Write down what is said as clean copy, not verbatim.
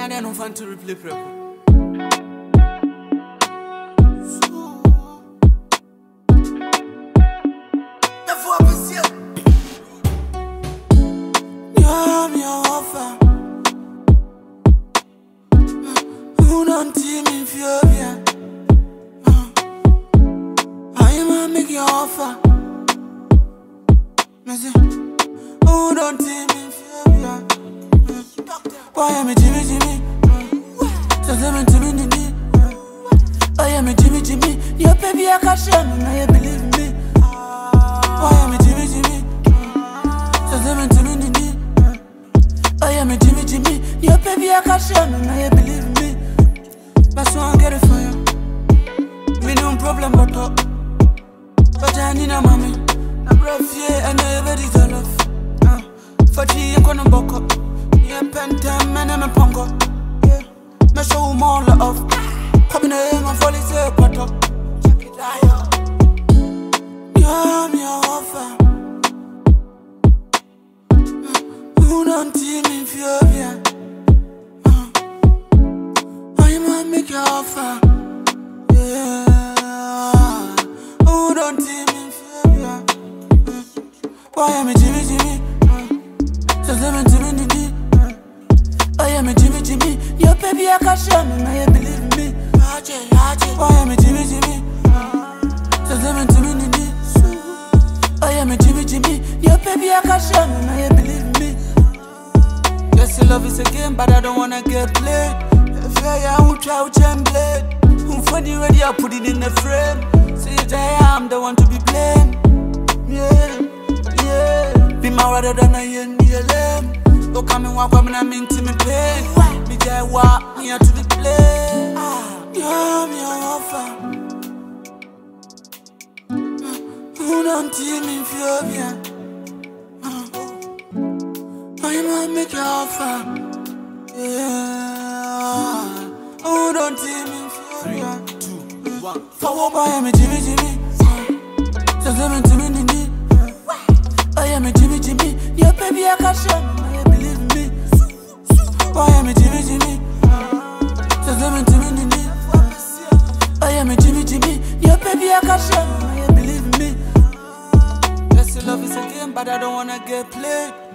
I don't want to replay prepo. Don't team in Fioria. I am make your offer. Oh, don't team in Fioria. Why am I Jimmy? So them Jimmy. I am a Jimmy. Your baby I can share me, now you believe me. Why am I Jimmy? So them Jimmy. I am a Jimmy. Your baby I can share me, now you believe me. That's why I get it for you. Me no problem but talk. But I need a mommy. I'm rough, yeah, and I ready to love. For tea, I'm gonna buck up. Yeah, pen time, man, I'm a pongo. Yeah, me show more love. Coming in, my volley, say, put up. Check it out. Yeah, me a offer. Who don't team in Fioria? Make your offer, yeah. Oh, don't team in Fioria. Why am I Jimmy? So them Jimmy. I am a Jimmy. Your baby I can share me, now you believe me. Why am I Jimmy? So them Jimmy. I am a Jimmy. Your baby I can share me, now you believe me. Yes, love is a game, but I don't wanna get played. I won't try to blade. Who funny ready, I put it in the frame. Say that I am the one to be blamed. Yeah. Be my rather than I ain't near them. Don't come and walk when I'm into me pain. Me jay walk, me out to be played. Yeah, me a offer. Who don't team in Fioria? I might make your offer. Yeah. Oh, don't team in Fioria. 3, 2, 1. Forward by I'm a Jimmy. So them Jimmy. I am a Jimmy. Your baby I can share me, now you believe me. Why am a Jimmy? So them Jimmy. I am a Jimmy. Your baby I can share me, now you believe me. Yes, love is a game, but I don't wanna get played.